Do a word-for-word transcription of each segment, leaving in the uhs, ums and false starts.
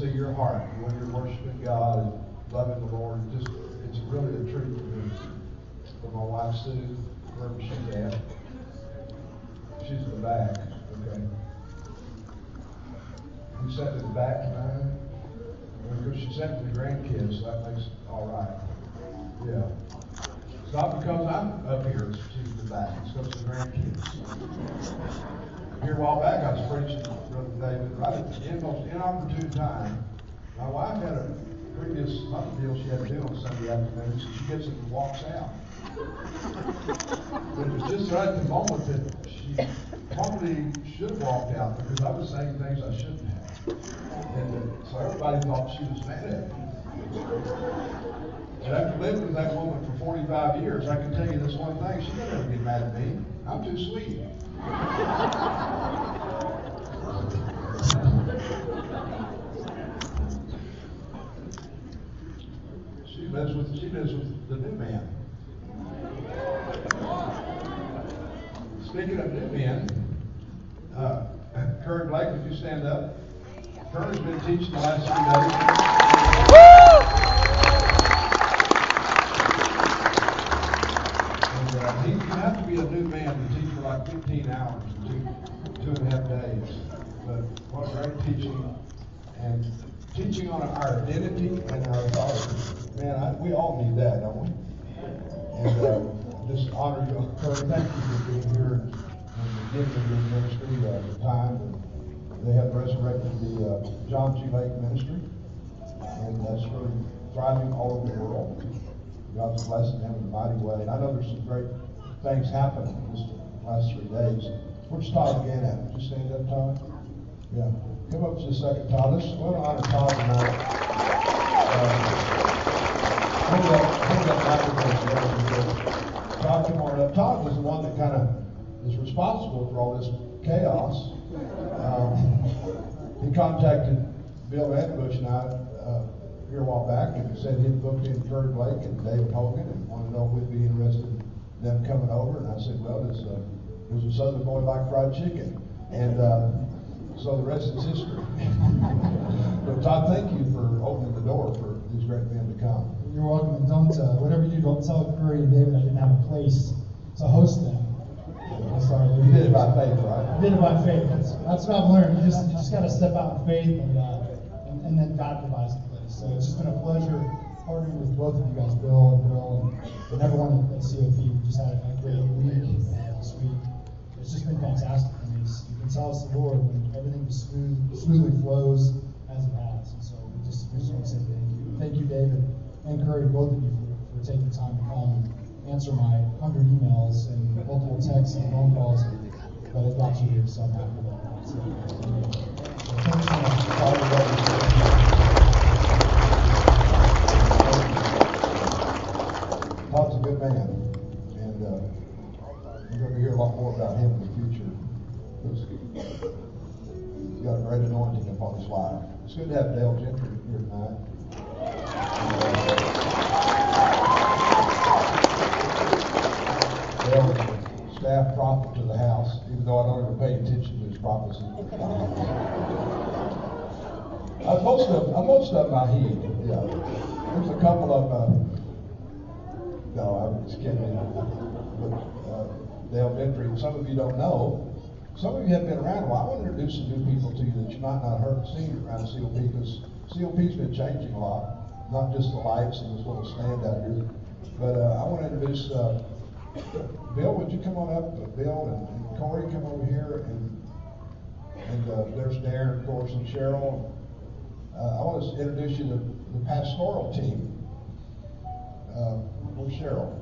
see your heart when you're worshiping God and loving the Lord. It just, it's really a treat for me. For my wife Sue, wherever she's at. She's in the back, okay. You sat in the back tonight? Because she sent to the grandkids, so that makes it all right. Yeah. It's not because I'm up here, it's she's in the back. It's because of the grandkids. Here a while back, I was preaching, Brother David, right at the end, most inopportune time. My wife had a previous something deal she had to do on Sunday afternoon, so she gets up and walks out. But it was just right at the moment that she probably should have walked out because I was saying things I shouldn't have. And uh, so everybody thought she was mad at me. And after living with that woman for forty-five years, I can tell you this one thing, she'll never get mad at me. I'm too sweet. She lives with she lives with the new man. Speaking of new men, uh, Kurt Blake, would you stand up? Kurt's been teaching the last three days. And uh, he, you have to be a new man to teach for like fifteen hours, two, two and a half days. But what great teaching, and teaching on our identity and our authority. Man, I, we all need that, don't we? And uh, just honor you, Kurt. Thank you for being here and, and giving your ministry uh, the time. And they have resurrected the uh, John G. Lake ministry, and that's really thriving all over the world. God's blessing them in a mighty way. And I know there's some great things happening this last three days. Where's Todd again at? Would you stand up, Todd? Yeah. Come up just a second, Todd. Let's want to honor Todd tonight. Uh, hold that, hold that microphone. Todd, come on up. Todd was the one that kind of is responsible for all this chaos. Um, he contacted Bill Vandenbush and I uh, here a while back and said he'd booked in Kurt Blake and David Hogan and wanted to know if we'd be interested in them coming over. And I said, well, does, uh, does a Southern boy like fried chicken? And uh, so the rest is history. But Todd, thank you for opening the door for these great men to come. You're welcome. And don't, uh, whatever you do, don't tell Curry and David I didn't have a place to host them. Sorry, you did it by faith, right? I did it by faith. That's, that's what I've learned. You just, you just got to step out in faith, and, uh, and and then God provides the place. So it's just been a pleasure partnering with both of you guys, Bill and Bill, and, and everyone at C O P. We just had a great week this week. It's just been fantastic. I mean, it's, you can tell it's the Lord when everything just smooth, smoothly flows as it has. And so we just, we just want to say thank you. Thank you, David and Curry, both of you, for, for taking the time to come and answer my hundred emails and multiple texts and phone calls, but it got you here, so I'm happy about that. So, so thanks so much. Todd's a good man, and uh, you're going to hear a lot more about him in the future. He's got a great anointing upon his life. It's good to have Dale Gentry here tonight. Dale is a staff prophet to the house, even though I don't ever pay attention to his prophecy. Uh, most of uh, most of them I heed. Yeah, there's a couple of. Uh, no, I'm just kidding. But uh, Dale Gentry, some of you don't know. Some of you have been around a while. I want to introduce some new people to you that you might not have heard seen around C O P, because C O P's been changing a lot. Not just the lights and this little stand out here, but uh, I want to introduce. Uh, Bill, would you come on up? Uh, Bill and, and Corey, come over here, and and uh, there's Darren, of course, and Cheryl. Uh, I want to introduce you to the pastoral team. Uh, where's Cheryl?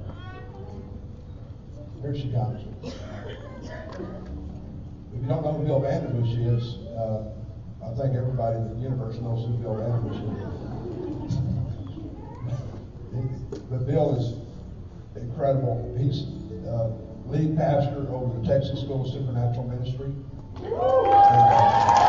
Here she comes. If you don't know who Bill Vandenbush is, uh, I think everybody in the universe knows who Bill Vandenbush is. But Bill is incredible. He's uh, lead pastor over the Texas School of Supernatural Ministry. And, uh,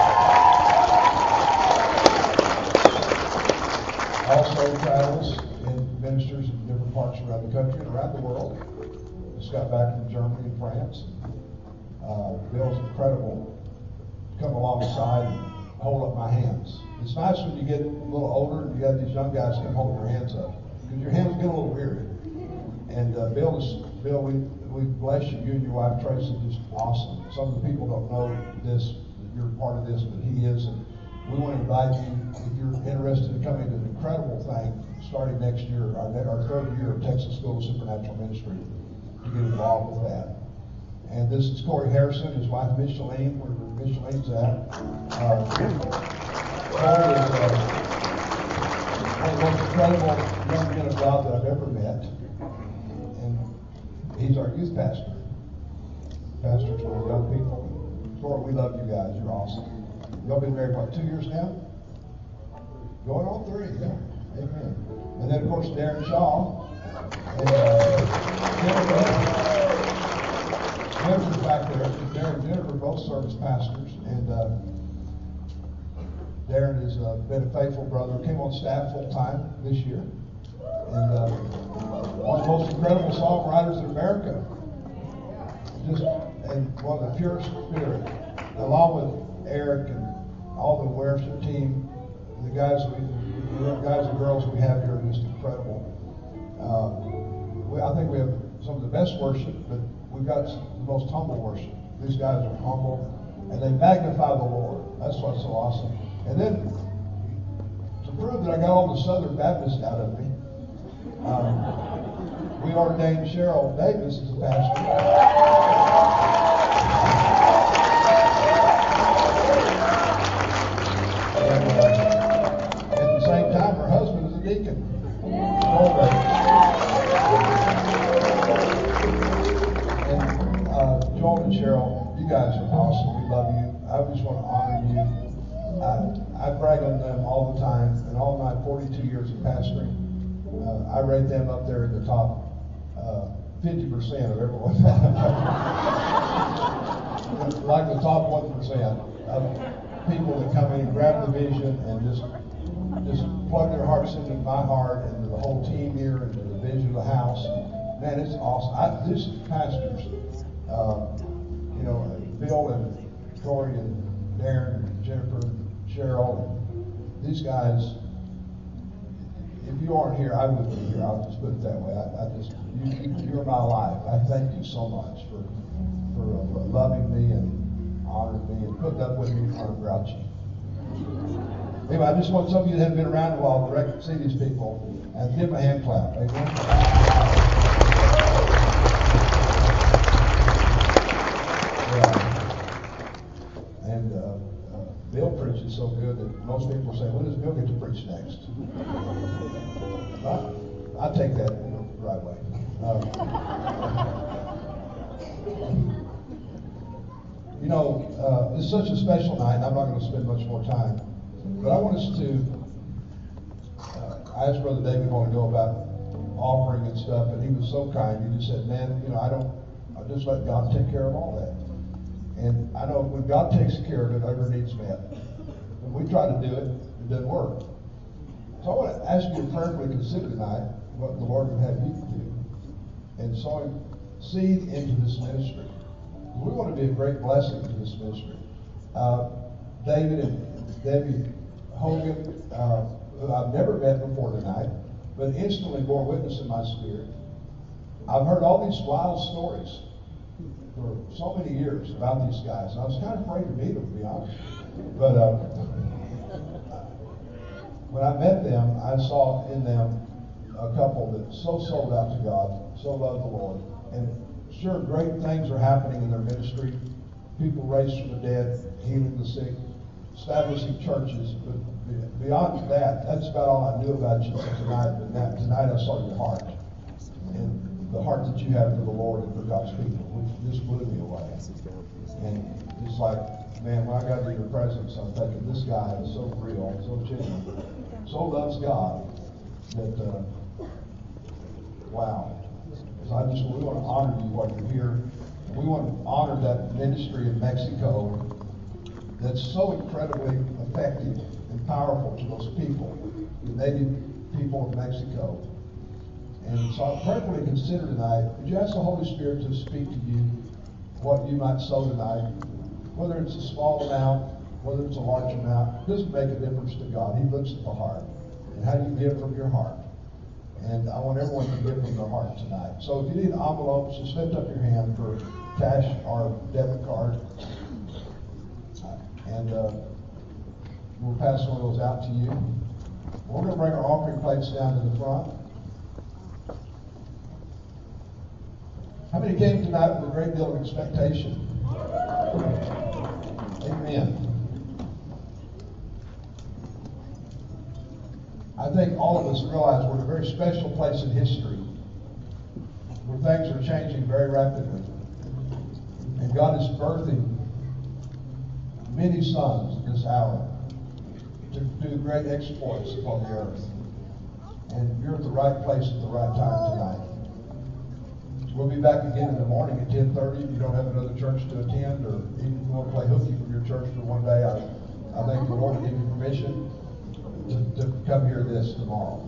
also travels and ministers in different parts around the country and around the world. Just got back from Germany and France. Uh, Bill's incredible. Come alongside and hold up my hands. It's nice when you get a little older and you got these young guys come hold your hands up, because your hands get a little weary. And uh, Bill, is, Bill, we we bless you. You and your wife Tracy, just awesome. Some of the people don't know this, that you're part of this, but he is. And we want to invite you, if you're interested in coming to an incredible thing starting next year, our, our third year of Texas School of Supernatural Ministry, to get involved with that. And this is Corey Harrison, his wife Micheline, where Micheline's at. Uh, Corey is uh, one of the most incredible young men of God that I've ever met. And he's our youth pastor. Pastors for the young people. Corey, we love you guys. You're awesome. Y'all been married, what, two years now? Going on three, yeah. Amen. And then, of course, Darren Shaw. And uh, Jennifer. Jennifer's back there. Darren and Jennifer both serve as pastors, and uh, Darren has uh, been a faithful brother. Came on staff full time this year, and uh, one of the most incredible songwriters in America. Just and one of the purest spirit, along with Eric and all the worship team, the guys we, the guys and girls we have here are just incredible. Uh, we, I think we have some of the best worship, but we've got the most humble worship. These guys are humble, and they magnify the Lord. That's what's so awesome. And then, to prove that I got all the Southern Baptist out of me, um, we ordained Cheryl Davis as a pastor. And uh, at the same time, her husband is a deacon. Joel and Cheryl, you guys are awesome. We love you. I just want to honor you. I, I brag on them all the time, and all my forty-two years of pastoring, uh, I rate them up there in the top uh, fifty percent of everyone. Like the top one percent of people that come in, grab the vision, and just just plug their hearts into my heart, and the whole team here, and the vision of the house. Man, it's awesome. I, this pastors. Uh, you know, Bill and Corey and Darren and Jennifer and Cheryl, and these guys, if you aren't here, I wouldn't be here. I'll just put it that way. I, I just, you, you're my life. I thank you so much for, for uh, loving me and honoring me and putting up with me when I'm grouchy. Anyway, I just want some of you that haven't been around a while to rec- see these people and give them a hand clap. Amen. And uh, uh, Bill preaches so good that most people say, when does Bill get to preach next? I, I take that you know, the right way. Uh, you know, uh, it's such a special night, and I'm not going to spend much more time. But I want us to, uh, I asked Brother David a while ago about offering and stuff, and he was so kind. He just said, man, you know, I don't, I just let God take care of all that. And I know when God takes care of it, every need's met. When we try to do it, it doesn't work. So I want to ask you to prayerfully consider tonight what the Lord would have you do and sowing seed into this ministry. We want to be a great blessing to this ministry. Uh, David and Debbie Hogan, uh, who I've never met before tonight, but instantly bore witness in my spirit. I've heard all these wild stories for so many years about these guys. And I was kind of afraid to meet them, to be honest. But uh, when I met them, I saw in them a couple that so sold out to God, so loved the Lord. And sure, great things are happening in their ministry. People raised from the dead, healing the sick, establishing churches. But beyond that, that's about all I knew about you tonight. But that, tonight I saw your heart. And the heart that you have for the Lord and for God's people, which just blew me away. And it's like, man, when I got into your presence, I'm thinking, this guy is so real, so genuine, so loves God, that, uh, wow. So I just, we want to honor you while you're here. And we want to honor that ministry in Mexico that's so incredibly effective and powerful to those people, the native people of Mexico. And so I prayerfully consider tonight, would you ask the Holy Spirit to speak to you what you might sow tonight, whether it's a small amount whether it's a large amount, it doesn't make a difference to God. He looks at the heart. And how do you give from your heart? And I want everyone to give from their heart tonight. So if you need envelopes, just lift up your hand for cash or debit card. And uh, we'll pass one of those out to you. We're going to bring our offering plates down to the front. How many came tonight with a great deal of expectation? Amen. I think all of us realize we're in a very special place in history where things are changing very rapidly. And God is birthing many sons in this hour to do great exploits upon the earth. And you're at the right place at the right time tonight. We'll be back again in the morning at ten thirty. If you don't have another church to attend, or even if you want to play hooky from your church for one day, I, I thank the Lord to give you permission to, to come hear this tomorrow.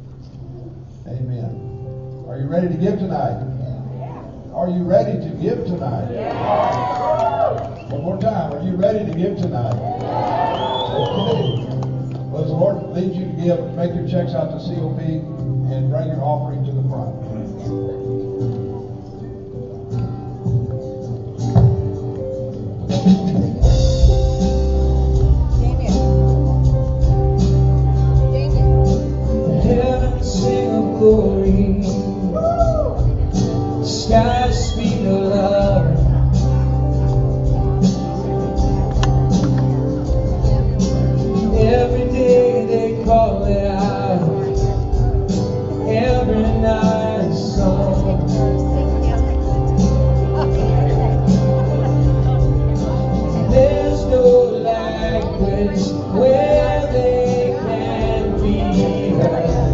Amen. Are you ready to give tonight? Are you ready to give tonight? One more time. Are you ready to give tonight? Okay. Well, as the Lord leads you to give, make your checks out to C O P and bring your offering to the front. Glory, skies speak of love. Every day they call it out, every night a song. There's no language where they can be heard.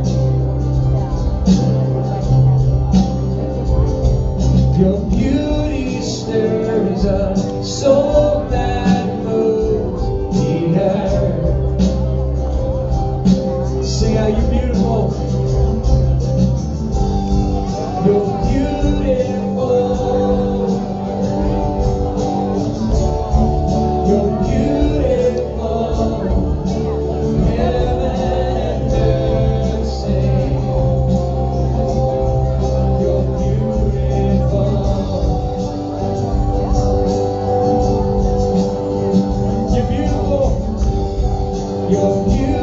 Your beauty stirs a soul that moves the earth. Sing out, you're beautiful. You're beautiful. You're beautiful. Heaven and earth sing. You're beautiful. You're beautiful. You're beautiful.